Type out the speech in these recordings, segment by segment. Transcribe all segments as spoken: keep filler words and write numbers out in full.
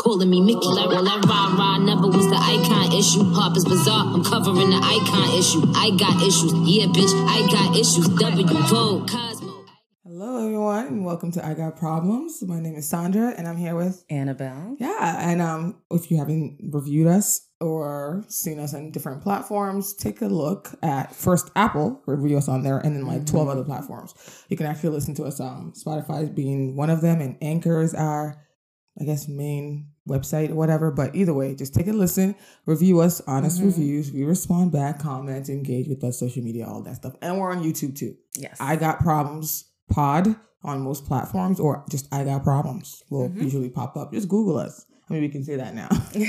calling me Mickey. Well, that rah-rah never was the icon issue. Harper's Bazaar, I'm covering the icon issue. I got issues, yeah, bitch, I got issues. W, Vogue, Cosmo. Hello, everyone, and welcome to I Got Problems. My name is Sandra, and I'm here with Annabelle. Yeah, and um, if you haven't reviewed us or seen us on different platforms, take a look at first Apple, review us on there, and then like mm-hmm. twelve other platforms. You can actually listen to us. Um, Spotify being one of them, and Anchor is our, I guess, main website or whatever. But either way, just take a listen, review us, honest mm-hmm. reviews. We respond back, comment, engage with us, social media, all that stuff. And we're on YouTube too. Yes. I Got Problems Pod on most platforms, or just I Got Problems will mm-hmm. usually pop up. Just Google us. I mean, we can say that now.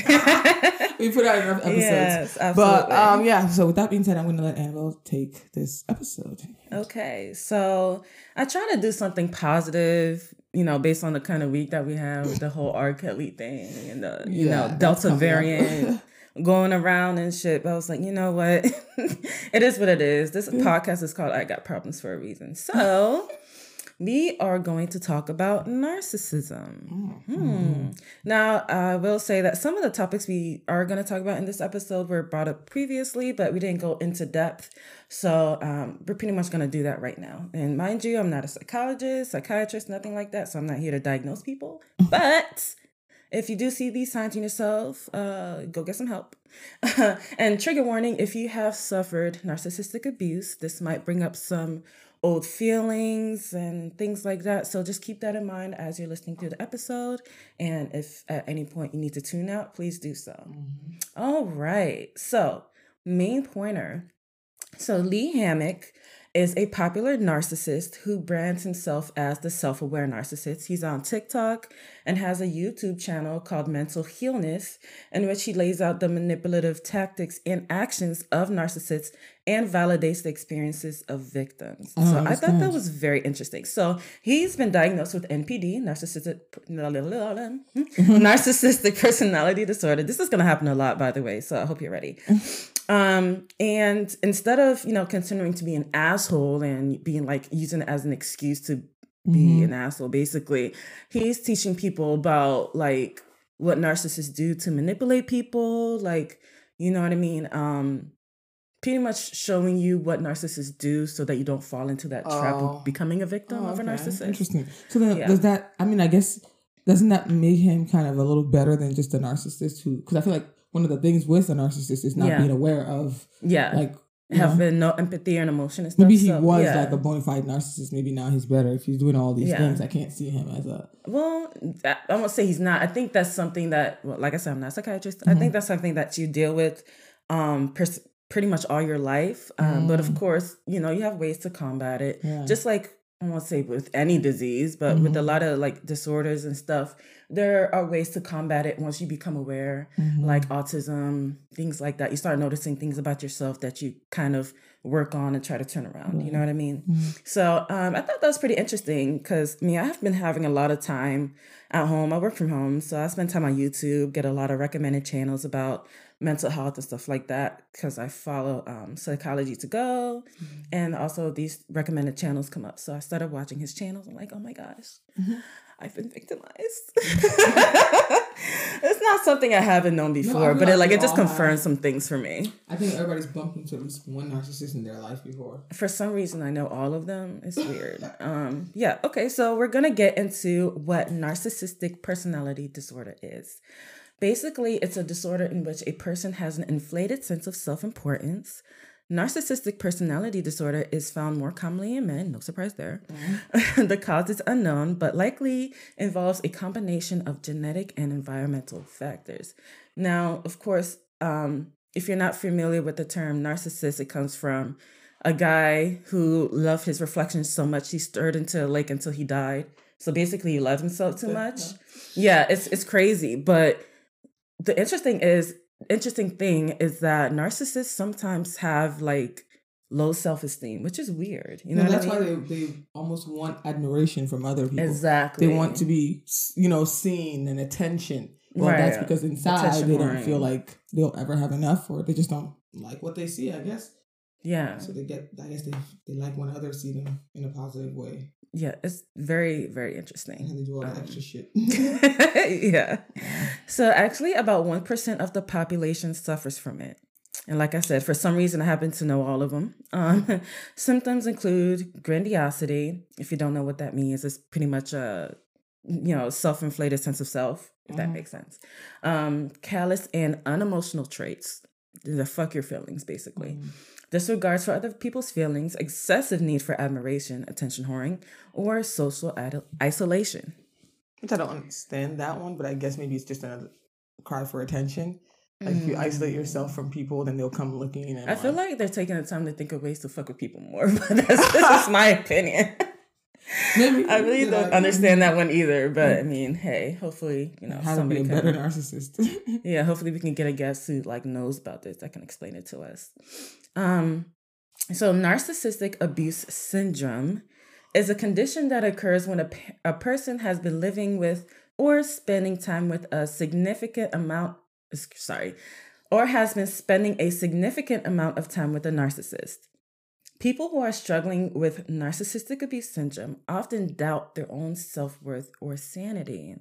We put out enough episodes. Yes, absolutely. But um, yeah, so with that being said, I'm going to let Annabelle take this episode. Okay, so I try to do something positive, you know, based on the kind of week that we have with the whole R. Kelly thing and the, you yeah, know, Delta variant going around and shit. But I was like, you know what? It is what it is. This podcast is called I Got Problems for a reason. So we are going to talk about narcissism. Mm-hmm. Hmm. Now, I will say that some of the topics we are going to talk about in this episode were brought up previously, but we didn't go into depth. So um, we're pretty much going to do that right now. And mind you, I'm not a psychologist, psychiatrist, nothing like that. So I'm not here to diagnose people. But if you do see these signs in yourself, uh, go get some help. And trigger warning, if you have suffered narcissistic abuse, this might bring up some old feelings and things like that. So just keep that in mind as you're listening to the episode. And if at any point you need to tune out, please do so. Mm-hmm. All right. So main pointer. So Lee Hammock is a popular narcissist who brands himself as the self-aware narcissist. He's on TikTok and has a YouTube channel called Mental Healness, in which he lays out the manipulative tactics and actions of narcissists and validates the experiences of victims. Oh, so I thought that was very interesting. So he's been diagnosed with N P D, narcissistic narcissistic personality disorder. This is going to happen a lot, by the way, so I hope you're ready. Um, and instead of, you know, continuing to be an asshole and being like using it as an excuse to be mm-hmm. an asshole, basically, he's teaching people about like what narcissists do to manipulate people, like, you know what I mean? Um, pretty much showing you what narcissists do so that you don't fall into that oh. trap of becoming a victim oh, of okay. a narcissist. Interesting. So then yeah. does that, I mean, I guess, doesn't that make him kind of a little better than just a narcissist who, because I feel like one of the things with a narcissist is not yeah. being aware of, yeah, like having no empathy and emotion and stuff. Maybe he so, was yeah. like a bona fide narcissist. Maybe now he's better. If he's doing all these yeah. things, I can't see him as a. Well, I won't say he's not. I think that's something that, well, like I said, I'm not a psychiatrist. Mm-hmm. I think that's something that you deal with um, pers- pretty much all your life. Um, mm. But of course, you know, you have ways to combat it. Yeah. Just like, I won't say with any disease, but mm-hmm. with a lot of like disorders and stuff, there are ways to combat it once you become aware, mm-hmm. like autism, things like that. You start noticing things about yourself that you kind of work on and try to turn around. Right. You know what I mean? Mm-hmm. So um, I thought that was pretty interesting because, I mean, I have been having a lot of time at home. I work from home, so I spend time on YouTube, get a lot of recommended channels about mental health and stuff like that because I follow um, Psychology to Go, mm-hmm. and also these recommended channels come up. So I started watching his channels. I'm like, oh my gosh, mm-hmm. I've been victimized. It's not something I haven't known before, no, but it like it just confirms some things for me. I think everybody's bumped into at least one narcissist in their life before. For some reason, I know all of them. It's weird. um, yeah. Okay. So we're gonna get into what narcissistic personality disorder is. Basically, it's a disorder in which a person has an inflated sense of self-importance. Narcissistic personality disorder is found more commonly in men, no surprise there. Mm-hmm. The cause is unknown, but likely involves a combination of genetic and environmental factors. Now, of course, um, if you're not familiar with the term narcissist, it comes from a guy who loved his reflections so much he stirred into a lake until he died. So basically, he loved himself too much. Yeah, it's it's crazy, but the interesting is interesting thing is that narcissists sometimes have like low self-esteem, which is weird. You know, no, that's what I mean? why they they almost want admiration from other people. Exactly, they want to be, you know, seen and attention. Well, right. That's because inside attention they don't feel like they'll ever have enough, or they just don't like what they see, I guess. Yeah. So they get, I guess they, they like when others see them in a positive way. Yeah, it's very, very interesting. And they do all the um, extra shit. yeah. So actually about one percent of the population suffers from it. And like I said, for some reason, I happen to know all of them. Um, symptoms include grandiosity. If you don't know what that means, it's pretty much a, you know, self-inflated sense of self, if mm. that makes sense. Um, callous and unemotional traits. The fuck your feelings, basically. Mm. Disregards for other people's feelings, excessive need for admiration, attention whoring, or social ad- isolation. Which I don't understand that one, but I guess maybe it's just another cry for attention. Like mm. if you isolate yourself from people, then they'll come looking. And I like, feel like they're taking the time to think of ways to fuck with people more, but that's, that's my opinion. Maybe, I really don't know, understand that one either, but I mean, hey, hopefully, you know, how somebody to be a can, better narcissist. Yeah, hopefully we can get a guest who like knows about this that can explain it to us. Um, so narcissistic abuse syndrome is a condition that occurs when a, a person has been living with or spending time with a significant amount, sorry, or has been spending a significant amount of time with a narcissist. People who are struggling with narcissistic abuse syndrome often doubt their own self-worth or sanity.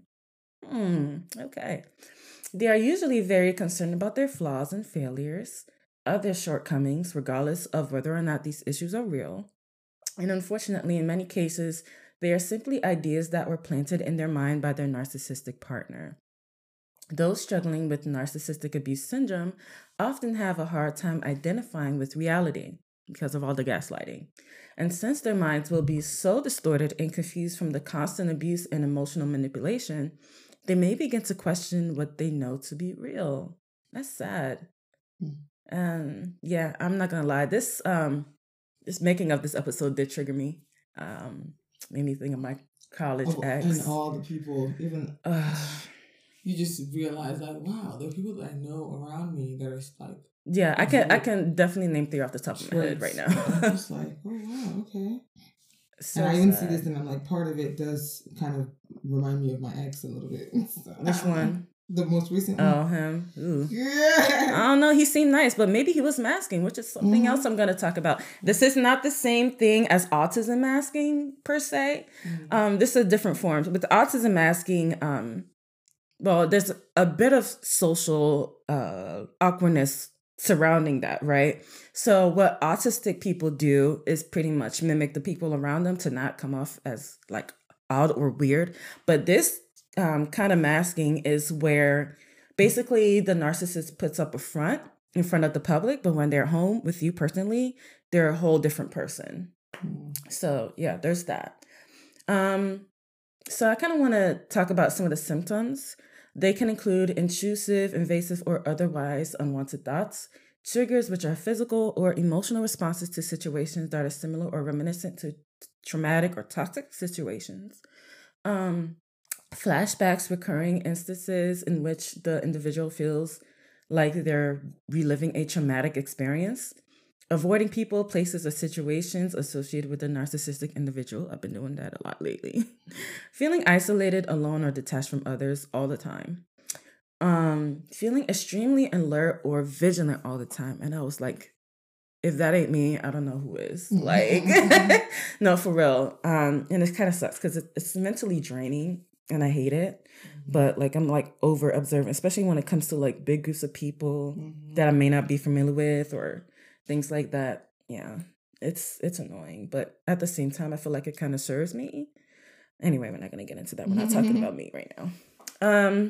Hmm, okay. They are usually very concerned about their flaws and failures, of their shortcomings, regardless of whether or not these issues are real. And unfortunately, in many cases, they are simply ideas that were planted in their mind by their narcissistic partner. Those struggling with narcissistic abuse syndrome often have a hard time identifying with reality because of all the gaslighting. And since their minds will be so distorted and confused from the constant abuse and emotional manipulation, they may begin to question what they know to be real. That's sad. Mm. Um, yeah, I'm not gonna lie. This um, this making of this episode did trigger me. Um, made me think of my college oh, ex. And all the people, even uh, you just realize like, wow, there are people that I know around me that are like. Yeah, I can I can definitely name three off the top of my head right now. I'm just like, oh wow, okay. So and I even sad. see this, and I'm like, part of it does kind of remind me of my ex a little bit. So, Which one? The most recent one. Oh, him. Ooh. Yeah. I don't know. He seemed nice, but maybe he was masking, which is something mm-hmm. else I'm going to talk about. This is not the same thing as autism masking, per se. Mm-hmm. Um, this is a different form. With autism masking, um, well, there's a bit of social uh, awkwardness surrounding that, right? So what autistic people do is pretty much mimic the people around them to not come off as like odd or weird. But this um, kind of masking is where basically the narcissist puts up a front in front of the public, but when they're home with you personally, they're a whole different person. Mm. So yeah, there's that. Um, so I kind of want to talk about some of the symptoms. They can include intrusive, invasive, or otherwise unwanted thoughts, triggers which are physical or emotional responses to situations that are similar or reminiscent to traumatic or toxic situations, um, flashbacks, recurring instances in which the individual feels like they're reliving a traumatic experience, avoiding people, places, or situations associated with a narcissistic individual. I've been doing that a lot lately. Feeling isolated, alone, or detached from others all the time. Um, feeling extremely alert or vigilant all the time. And I was like, if that ain't me, I don't know who is. Like, no, for real. Um, and it kind of sucks because it, it's mentally draining and I hate it. Mm-hmm. But like, I'm like over observant, especially when it comes to like big groups of people mm-hmm. that I may not be familiar with or things like that. Yeah, it's it's annoying, but at the same time, I feel like it kind of serves me. Anyway, we're not going to get into that. We're not mm-hmm. talking about me right now. Um.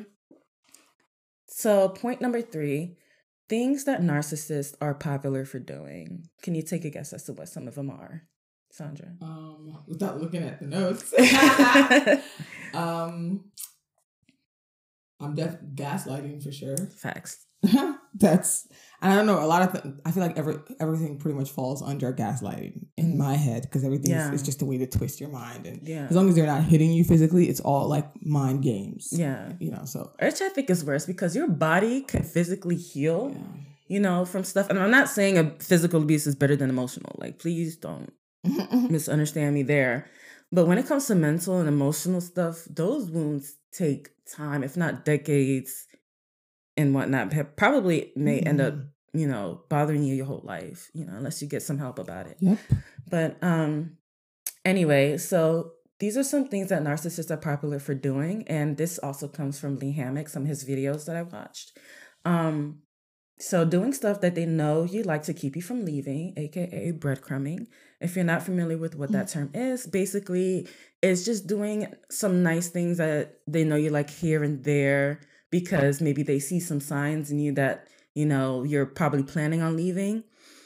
So point number three, things that narcissists are popular for doing. Can you take a guess as to what some of them are, Sandra? Um, without looking at the notes. um, I'm def gaslighting for sure. Facts. That's, I don't know, a lot of th- I feel like every everything pretty much falls under gaslighting in mm. my head because everything yeah. is just a way to twist your mind, and yeah. as long as they're not hitting you physically, it's all like mind games. Yeah, you know. So which I think is worse because your body can physically heal, yeah. you know, from stuff. And I'm not saying a physical abuse is better than emotional. Like, please don't misunderstand me there. But when it comes to mental and emotional stuff, those wounds take time, if not decades. And whatnot, probably may mm-hmm. end up you know, bothering you your whole life, you know, unless you get some help about it. Yep. But um, anyway, so these are some things that narcissists are popular for doing. And this also comes from Lee Hammock, some of his videos that I watched. Um, so doing stuff that they know you like to keep you from leaving, aka breadcrumbing. If you're not familiar with what that term is, basically it's just doing some nice things that they know you like here and there because maybe they see some signs in you that, you know, you're probably planning on leaving.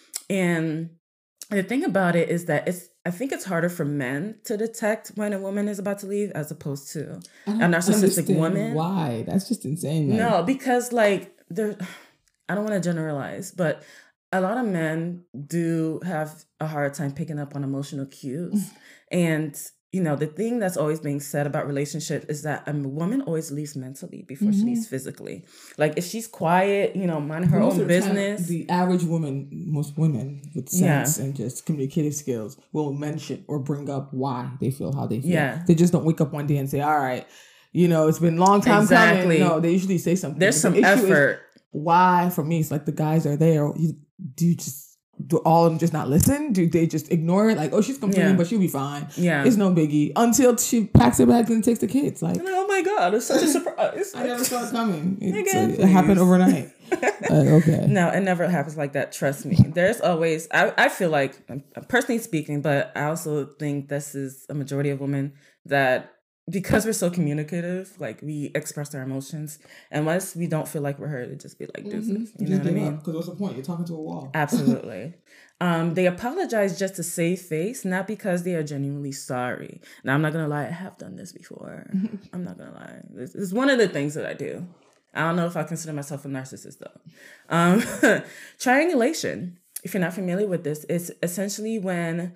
And the thing about it is that it's, I think it's harder for men to detect when a woman is about to leave as opposed to a narcissistic woman. Why? That's just insane. Like, no, because like there, I don't want to generalize, but a lot of men do have a hard time picking up on emotional cues. And, you know, the thing that's always being said about relationships is that a woman always leaves mentally before mm-hmm. she leaves physically. Like if she's quiet, you know, minding her most own business. The, the average woman, most women with sense yeah. and just communicative skills will mention or bring up why they feel how they feel. Yeah. They just don't wake up one day and say, all right, you know, it's been a long time exactly. coming. No, they usually say something. There's some the effort. Why, for me, it's like the guys are there. You, do you just... Do all of them just not listen? Do they just ignore it? Like, oh, she's complaining, yeah. but she'll be fine. Yeah. It's no biggie. Until she packs her bags and takes the kids. Like, oh my God, it's such a surprise. I never saw it coming. It's, Again, uh, it happened overnight. Like, okay. No, it never happens like that. Trust me. There's always, I, I feel like, personally speaking, but I also think this is a majority of women that, because we're so communicative, like we express our emotions. Unless we don't feel like we're heard, it just be like, deuces. Mm-hmm. You know what I mean? Because what's the point? You're talking to a wall. Absolutely. um, they apologize just to save face, not because they are genuinely sorry. Now, I'm not going to lie. I have done this before. I'm not going to lie. This is one of the things that I do. I don't know if I consider myself a narcissist, though. Um, triangulation, if you're not familiar with this, it's essentially when...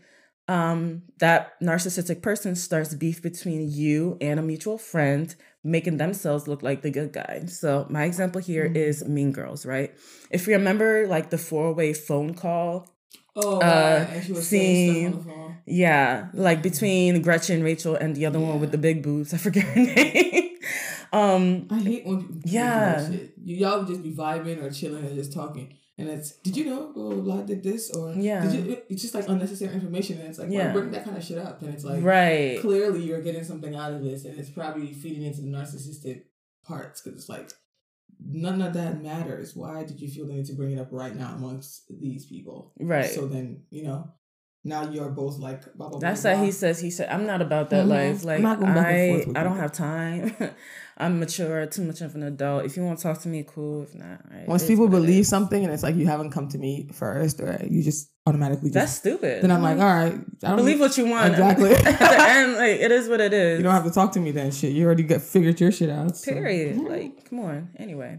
Um, that narcissistic person starts beef between you and a mutual friend, making themselves look like the good guy. So my example here mm-hmm. is Mean Girls, right? If you remember, like the four-way phone call, oh, uh, and she was saying stuff on the phone. Yeah, like between Gretchen, Rachel, and the other yeah. one with the big boobs. I forget her name. um, I hate when people yeah, do that shit. You, y'all would just be vibing or chilling and just talking. And it's, did you know blah, blah, blah did this? Or yeah. did you, it's just like unnecessary information. And it's like, yeah. why bring that kind of shit up? And it's like, right. clearly you're getting something out of this. And it's probably feeding into the narcissistic parts. Because it's like, none of that matters. Why did you feel the need to bring it up right now amongst these people? Right. So then, you know, now you're both like, blah, blah, That's blah, how blah. he says, he said, I'm not about that mm-hmm. life. Like, I, I don't have time. I'm mature, too much of an adult. If you want to talk to me, cool. If not, right. Once people believe something and it's like you haven't come to me first, or you just automatically just... That's stupid. Then I'm like, all right. I don't believe what you want. Exactly. At the end, like, it is what it is. You don't have to talk to me then, shit. You already got figured your shit out. So. Period. Like, come on. Anyway.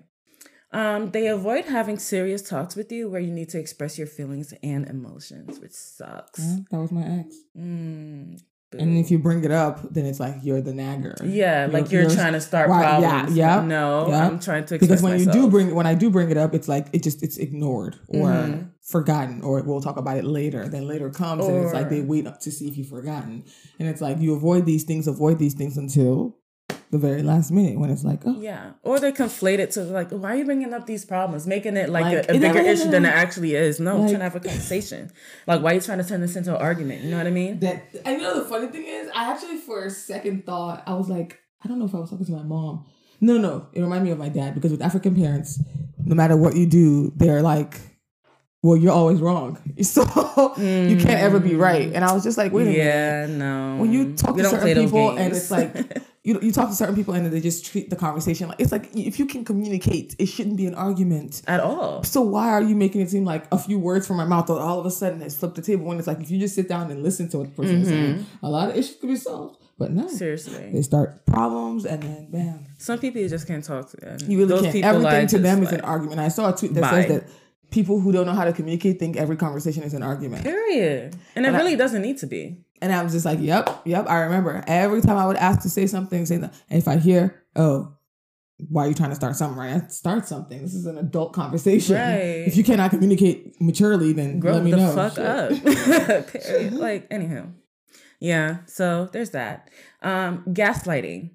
Um, they avoid having serious talks with you where you need to express your feelings and emotions, which sucks. Yeah, that was my ex. Mm, and if you bring it up, then it's like you're the nagger. Yeah, you're, like you're, you're trying to start right, problems. Yeah, yeah. No, yeah. I'm trying to express because when myself. you do bring when I do bring it up, it's like it just it's ignored or mm-hmm. forgotten, or we'll talk about it later. Then later comes or, and it's like they wait up to see if you've forgotten, and it's like you avoid these things, avoid these things until the very last minute when it's like, oh. Yeah. Or they conflate it to like, why are you bringing up these problems? Making it like, like a, a bigger issue than it actually is. No, like, I'm trying to have a conversation. Like, why are you trying to turn this into an argument? You know what I mean? That, and you know the funny thing is, I actually for a second thought, I was like, I don't know if I was talking to my mom. No, no, it reminded me of my dad because with African parents, no matter what you do, they're like, well, you're always wrong. So mm. you can't ever be right. And I was just like, wait a yeah, minute. Yeah, no. When you talk we to certain people and it's like, you you talk to certain people and they just treat the conversation like, it's like, if you can communicate, it shouldn't be an argument. At all. So why are you making it seem like a few words from my mouth or all of a sudden it's flipped the table when it's like, if you just sit down and listen to what the person mm-hmm. is saying, a lot of issues could be solved. But no. Seriously. They start problems and then bam. Some people you just can't talk to. And you really those can't. Everything to them like, is an argument. I saw a tweet that bye. says that people who don't know how to communicate think every conversation is an argument. Period. And it and really I, doesn't need to be. And I was just like, yep, yep. I remember every time I would ask to say something, say that. And if I hear, oh, why are you trying to start something? Right? Start something. This is an adult conversation. Right. If you cannot communicate maturely, then grow let me the know. fuck Shit. Up. Period. Like, anyhow. Yeah. So there's that. Um, gaslighting.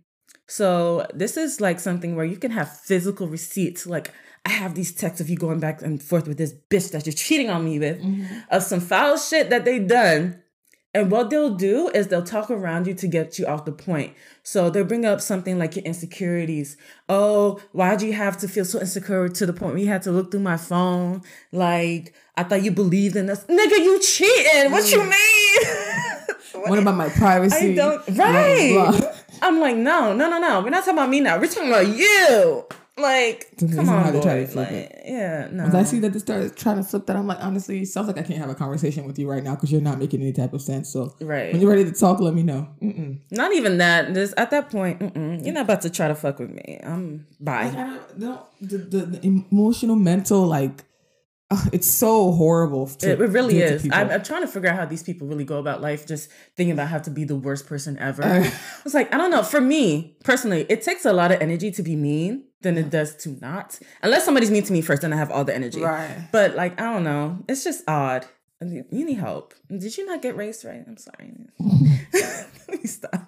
So this is like something where you can have physical receipts. Like, I have these texts of you going back and forth with this bitch that you're cheating on me with, mm-hmm. of some foul shit that they done. And what they'll do is they'll talk around you to get you off the point. So they'll bring up something like your insecurities. Oh, why'd you have to feel so insecure to the point where you had to look through my phone? Like, I thought you believed in us. Nigga, you cheating. What you mean? What about my privacy? I don't, right. Blah, blah, blah. I'm like, no, no, no, no. We're not talking about me now. We're talking about you. Like, so come on, boy. Try to flip like, it. Yeah, no. Once I see that they started trying to flip that, I'm like, honestly, it sounds like I can't have a conversation with you right now because you're not making any type of sense. So right. when you're ready to talk, let me know. Mm-mm. Not even that. Just at that point, mm-mm, you're not about to try to fuck with me. I'm bye. Like, I don't, no, the, the, the emotional, mental, like, uh, it's so horrible. To, it, it really is. I'm, I'm trying to figure out how these people really go about life, just thinking about how to be the worst person ever. Uh, it's like, I don't know. For me, personally, it takes a lot of energy to be mean than it does to not. Unless somebody's mean to me first, then I have all the energy. Right. But like, I don't know. It's just odd. You need help. Did you not get raised right? I'm sorry. Let me stop.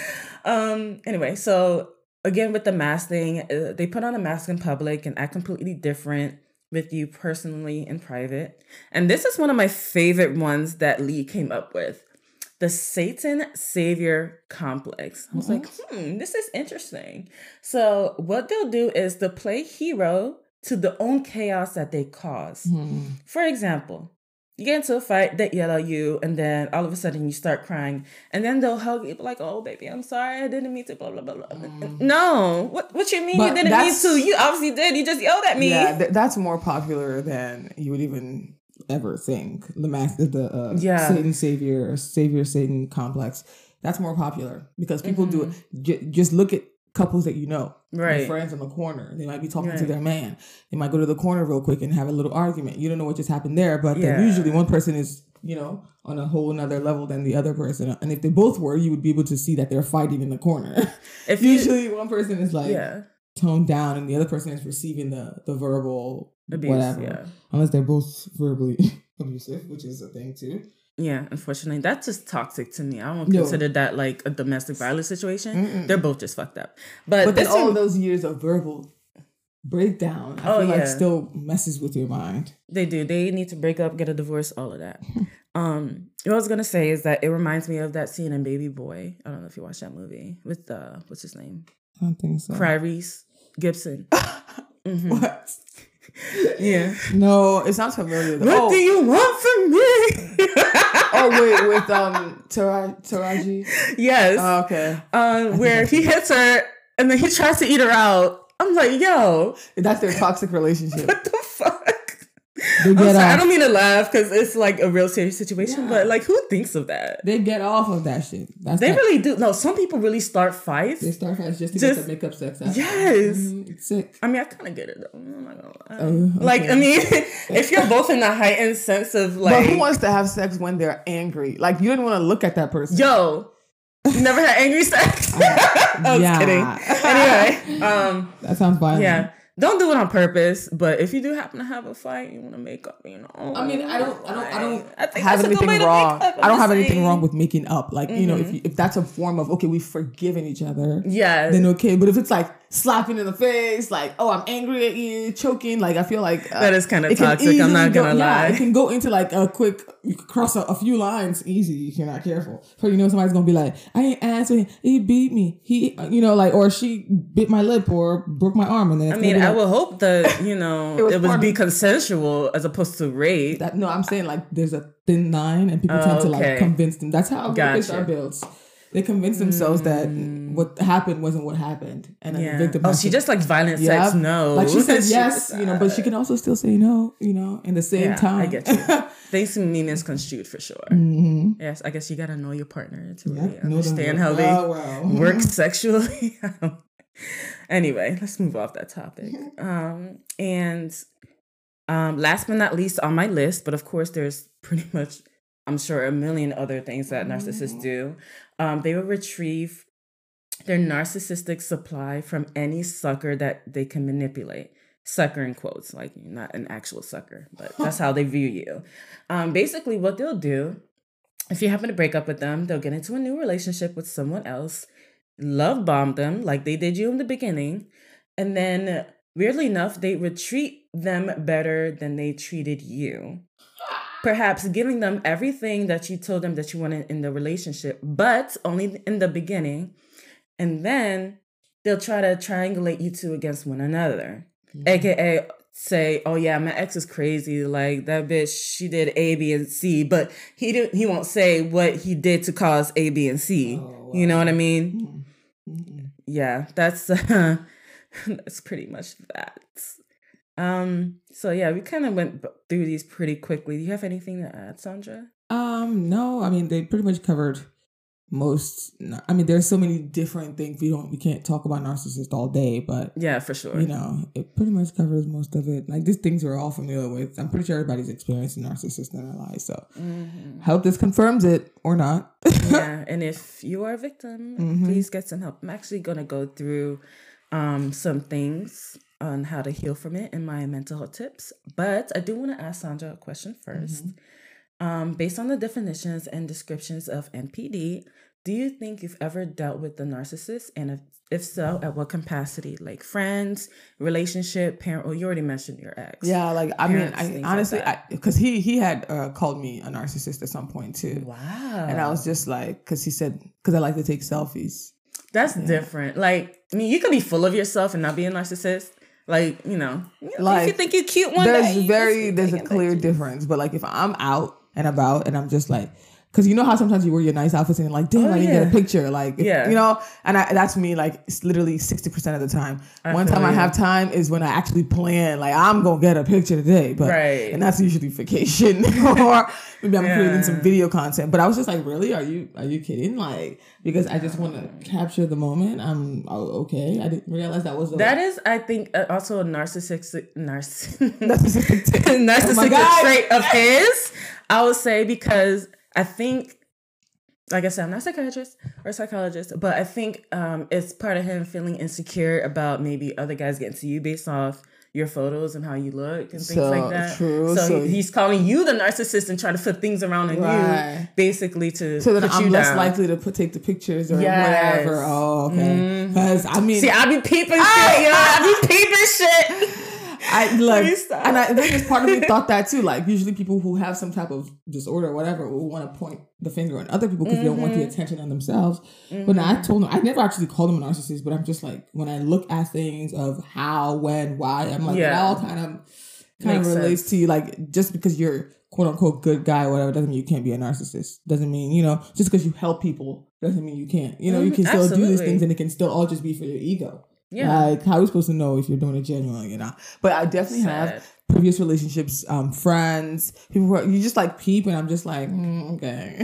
Um. Anyway, so again, with the mask thing, uh, they put on a mask in public and act completely different with you personally in private. And this is one of my favorite ones that Lee came up with. The Satan Savior Complex. I was mm-hmm. like, hmm, this is interesting. So what they'll do is they'll play hero to the own chaos that they cause. Mm-hmm. For example, you get into a fight, they yell at you, and then all of a sudden you start crying. And then they'll hug you like, oh, baby, I'm sorry. I didn't mean to, blah, blah, blah, blah. Mm. No. What What you mean but you didn't mean to? You obviously did. You just yelled at me. Yeah, th- that's more popular than you would even ever think. The mask, the uh, yeah. Satan Savior, or Savior Satan Complex. That's more popular because people mm-hmm. do it. J- just look at couples that you know, right? Your friends in the corner. They might be talking right. to their man. They might go to the corner real quick and have a little argument. You don't know what just happened there, but yeah. then usually one person is, you know, on a whole another level than the other person. And if they both were, you would be able to see that they're fighting in the corner. If usually you, one person is like yeah. toned down and the other person is receiving the the verbal abuse, whatever, yeah. unless they're both verbally abusive, which is a thing too. Yeah, unfortunately, that's just toxic to me. I don't no. consider that like a domestic violence situation. Mm-mm. They're both just fucked up. But, but then all of those years of verbal breakdown, I oh, feel yeah. like still messes with your mind. They do. They need to break up, get a divorce, all of that. um, what I was gonna say is that it reminds me of that scene in Baby Boy. I don't know if you watched that movie with uh, what's his name? I don't think so. Clarice Gibson. Mm-hmm. What? Yeah. No, it sounds familiar. What oh. do you want from me? Oh wait, with um Tara- Taraji. Yes. Oh, okay. Um, where he hits her and then he tries to eat her out. I'm like, yo, that's their toxic relationship. What the fuck? They get sorry, off. I don't mean to laugh because it's like a real serious situation, yeah. but like, who thinks of that? They get off of that shit. That's they that. really do. No, some people really start fights. They start fights just to just, get the makeup sex out. Yes. Mm-hmm. It's sick. I mean, I kind of get it though. I'm not gonna lie. Oh, okay. Like, I mean, if you're both in a heightened sense of like. But who wants to have sex when they're angry? Like, you didn't want to look at that person. Yo. You never had angry sex? I was yeah. kidding. Anyway. Um, that sounds violent. Yeah. Don't do it on purpose, but if you do happen to have a fight, you want to make up, you know. I mean, I don't, I don't, I don't I think have anything wrong. I don't have saying. anything wrong with making up. Like, mm-hmm. you know, if you, if that's a form of okay, we've forgiven each other. Yeah. Then okay, but if it's like slapping in the face, like oh, I'm angry at you, choking, like I feel like uh, that is kind of toxic. I'm not gonna go, lie. Yeah, it can go into like a quick. You could cross a, a few lines easy if you're not careful. So you know somebody's gonna be like, I ain't answering. He beat me. He, you know, like or she bit my lip or broke my arm, and then I mean, like, I would hope that you know it, was it would be of, consensual as opposed to rape. That, no, I'm saying like there's a thin line, and people oh, tend to okay. like convince them. That's how rapists gotcha. are built. They convince themselves mm. that what happened wasn't what happened, and then yeah. the victim. Oh, she to, just like violent yep. sex. No, like she says yes, you know, but she can also still say no, you know, in the same yeah, time. I get you. They seem mean misconstrued for sure. Mm-hmm. Yes, I guess you gotta know your partner to yep, really understand how they oh, wow. work sexually. Anyway, let's move off that topic. Um, and um, last but not least on my list, but of course, there's pretty much. I'm sure a million other things that narcissists do. Um, they will retrieve their narcissistic supply from any sucker that they can manipulate. Sucker in quotes, like not an actual sucker, but that's how they view you. Um, basically, what they'll do, if you happen to break up with them, they'll get into a new relationship with someone else. love bomb them like they did you in the beginning. And then, weirdly enough, they would treat them better than they treated you. Perhaps giving them everything that you told them that you wanted in the relationship, but only in the beginning. And then they'll try to triangulate you two against one another. Mm-hmm. A K A say, oh yeah, my ex is crazy. Like that bitch, she did A, B, and C, but he did, he won't say what he did to cause A, B, and C. Oh, wow. You know what I mean? Mm-hmm. Yeah, that's uh, that's pretty much that. Um. So yeah, we kind of went through these pretty quickly. Do you have anything to add, Sandra? Um. No. I mean, they pretty much covered most. I mean, there's so many different things we don't. We can't talk about narcissists all day, but yeah, for sure. You know, it pretty much covers most of it. Like these things we're all familiar with. I'm pretty sure everybody's experienced a narcissist in their lives. So, mm-hmm. hope this confirms it or not. Yeah, and if you are a victim, mm-hmm. please get some help. I'm actually gonna go through um some things on how to heal from it in my mental health tips. But I do want to ask Sandra a question first. Mm-hmm. Um, based on the definitions and descriptions of N P D, do you think you've ever dealt with the narcissist? And if, if so, at what capacity? Like friends, relationship, parent? Well, you already mentioned your ex. Yeah, like, I Parents, mean, I honestly, because like he, he had uh, called me a narcissist at some point too. Wow. And I was just like, because he said, because I like to take selfies. That's yeah. different. Like, I mean, you can be full of yourself and not be a narcissist. Like, you know, like, if you think you're cute one there's day. Very, there's a clear difference. But like if I'm out and about and I'm just like, because you know how sometimes you wear your nice outfits and you're like, damn, oh, I didn't yeah. get a picture. Like, if, yeah. you know, and I, that's me like it's literally sixty percent of the time. I One time you. I have time is when I actually plan, like I'm going to get a picture today. But right. And that's usually vacation or maybe I'm yeah. creating some video content. But I was just like, really? Are you are you kidding? Like, because I just want to capture the moment. I'm oh, okay. I didn't realize that was a... That is, I think, uh, also a narcissistic, narciss- narcissistic, narcissistic oh trait of his, I would say, because I think, like I said, I'm not a psychiatrist or a psychologist, but I think um, it's part of him feeling insecure about maybe other guys getting to you based off your photos and how you look and things so, like that. True. So, so he, he's calling you the narcissist and trying to put things around on right. you, basically to so that put I'm you less down. likely to put take the pictures or yes. whatever. Oh, okay. Because mm-hmm. I mean, see, I be peeping shit, yo. I be peeping shit. I like, and I think it's part of me thought that too. Like usually people who have some type of disorder or whatever will want to point the finger on other people because mm-hmm. they don't want the attention on themselves. Mm-hmm. But I told them I never actually called them a narcissist, but I'm just like when I look at things of how, when, why, I'm like yeah. it all kind of kind Makes of relates sense. To you. Like just because you're quote unquote good guy or whatever doesn't mean you can't be a narcissist. Doesn't mean, you know, just because you help people doesn't mean you can't. You know, mm-hmm. you can still Absolutely. Do these things and it can still all just be for your ego. Yeah. Like, how are we supposed to know if you're doing it genuinely, you know? But I definitely Sad. Have previous relationships, um, friends, people who are, you just like peep and I'm just like, mm, okay.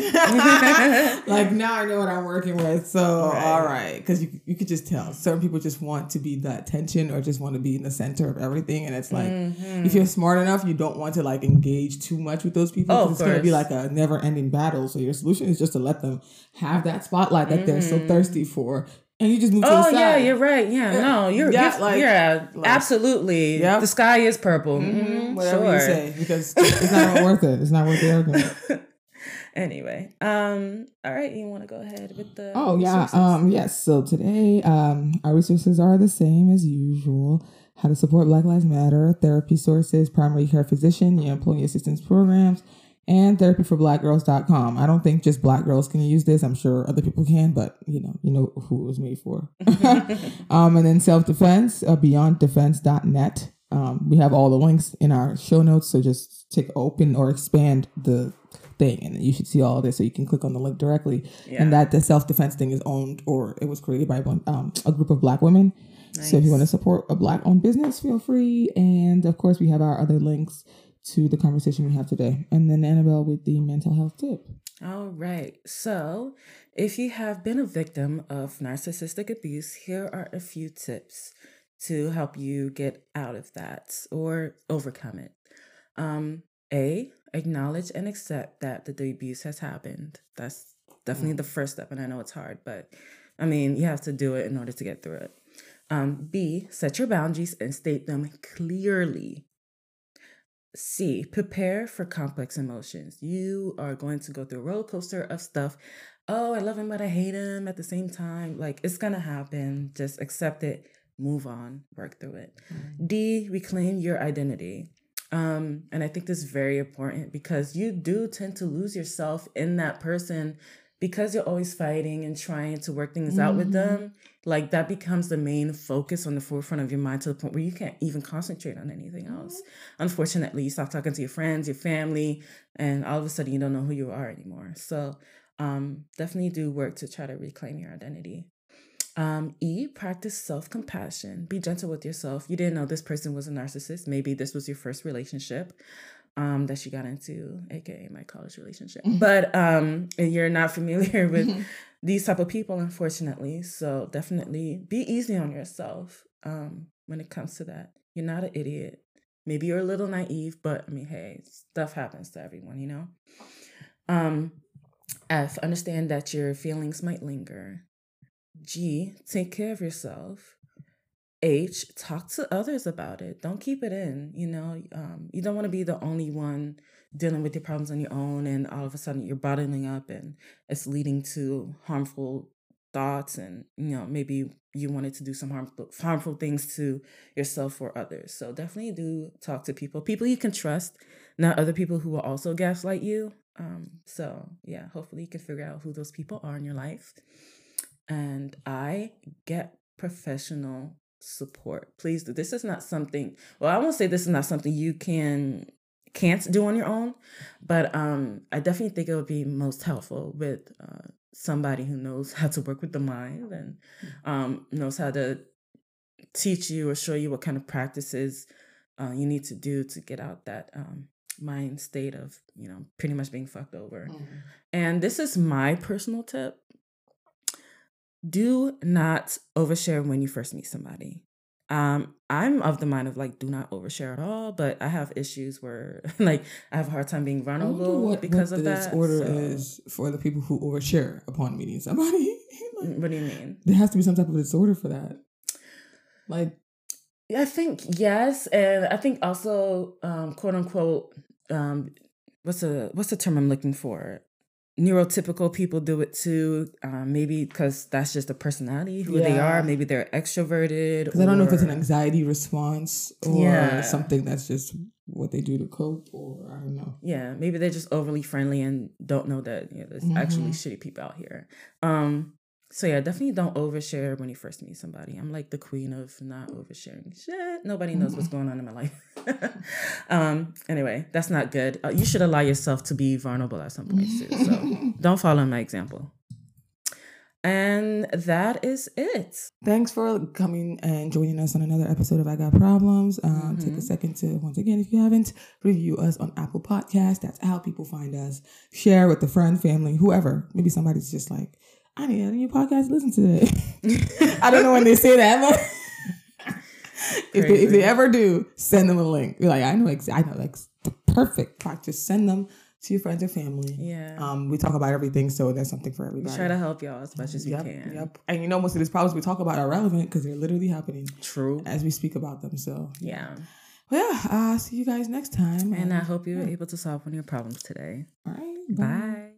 Like, now I know what I'm working with. So, right. all right. Because you, you could just tell. Certain people just want to be the attention or just want to be in the center of everything. And it's like, mm-hmm. if you're smart enough, you don't want to like engage too much with those people. Oh, it's going to be like a never ending battle. So your solution is just to let them have that spotlight that mm-hmm. they're so thirsty for. And you just move to oh, the side. Oh, yeah, you're right. Yeah, no, you're, yeah, you're, like, yeah like, absolutely. Yep. The sky is purple. Mm-hmm. Mm-hmm. Whatever sure. you say, because it's not worth it. It's not worth the argument. Anyway, um, all right, you want to go ahead with the Oh, resources? yeah, um, yes. So today, um, our resources are the same as usual. How to support Black Lives Matter, therapy sources, primary care physician, your employee assistance programs, and therapy for black girls dot com. I don't think just black girls can use this. I'm sure other people can, but you know, you know who it was made for. um, and then self-defense, uh, beyond defense dot net. Um, we have all the links in our show notes. So just take open or expand the thing and you should see all of this. So you can click on the link directly. Yeah. And that the self-defense thing is owned or it was created by one, um, a group of Black women. Nice. So if you want to support a Black owned business, feel free. And of course we have our other links to the conversation we have today. And then Annabelle with the mental health tip. All right. So if you have been a victim of narcissistic abuse, here are a few tips to help you get out of that or overcome it. Um, A, acknowledge and accept that the abuse has happened. That's definitely mm. the first step. And I know it's hard, but I mean, you have to do it in order to get through it. Um, B, set your boundaries and state them clearly. C, prepare for complex emotions. You are going to go through a roller coaster of stuff oh, I love him, but I hate him at the same time. Like, it's going to happen. Just accept it, move on, work through it. Mm-hmm. D, reclaim your identity. Um, and I think this is very important because you do tend to lose yourself in that person because you're always fighting and trying to work things mm-hmm. out with them. Like, that becomes the main focus on the forefront of your mind to the point where you can't even concentrate on anything else. Mm-hmm. Unfortunately, you stop talking to your friends, your family, and all of a sudden you don't know who you are anymore. So um, definitely do work to try to reclaim your identity. Um, E, practice self-compassion. Be gentle with yourself. You didn't know this person was a narcissist. Maybe this was your first relationship um, that you got into, aka my college relationship. Mm-hmm. But um, you're not familiar with mm-hmm. these type of people, unfortunately. So definitely be easy on yourself um, when it comes to that. You're not an idiot. Maybe you're a little naive, but I mean, hey, stuff happens to everyone, you know? Um, F, understand that your feelings might linger. G, take care of yourself. H, talk to others about it. Don't keep it in, you know. Um, you don't want to be the only one dealing with your problems on your own and all of a sudden you're bottling up and it's leading to harmful thoughts and, you know, maybe you wanted to do some harmful, harmful things to yourself or others. So definitely do talk to people, people you can trust, not other people who will also gaslight you. Um, so yeah, hopefully you can figure out who those people are in your life. And I get professional support. Please do. This is not something, well, I won't say this is not something you can, can't do on your own, but um, I definitely think it would be most helpful with uh, somebody who knows how to work with the mind and um, knows how to teach you or show you what kind of practices uh, you need to do to get out that um, mind state of, you know, pretty much being fucked over. Mm. And this is my personal tip. Do not overshare when you first meet somebody. Um, I'm of the mind of like, do not overshare at all, but I have issues where like I have a hard time being vulnerable what, because what of that. What this order so. is for the people who overshare upon meeting somebody. Like, what do you mean? There has to be some type of disorder for that. Like, I think yes, and I think also, um, quote unquote, um, what's the what's the term I'm looking for? Neurotypical people do it too, um, maybe because that's just a personality, who yeah. they are. Maybe they're extroverted. Because I don't know if it's an anxiety response or yeah. something that's just what they do to cope, or I don't know. Yeah, maybe they're just overly friendly and don't know that you know, there's mm-hmm. actually shitty people out here. Um, so yeah, definitely don't overshare when you first meet somebody. I'm like the queen of not oversharing shit. Nobody knows mm-hmm. what's going on in my life. um, anyway, that's not good. Uh, you should allow yourself to be vulnerable at some point too. So don't follow my example. And that is it. Thanks for coming and joining us on another episode of I Got Problems. Um, mm-hmm. Take a second to, once again, if you haven't, review us on Apple Podcasts. That's how people find us. Share with a friend, family, whoever. Maybe somebody's just like, I need a new podcast to listen to it. I don't know when they say that, but if they, if they ever do, send them a link. You're like, I know, ex- I know, like the perfect practice. Send them to your friends and family. Yeah. Um, we talk about everything, so there's something for everybody. We try to help y'all as much as yep, we can. Yep. And you know, most of these problems we talk about are relevant because they're literally happening. True. As we speak about them. So yeah. Well, yeah. Uh, see you guys next time. And um, I hope you were yeah. able to solve one of your problems today. All right. Bye. bye.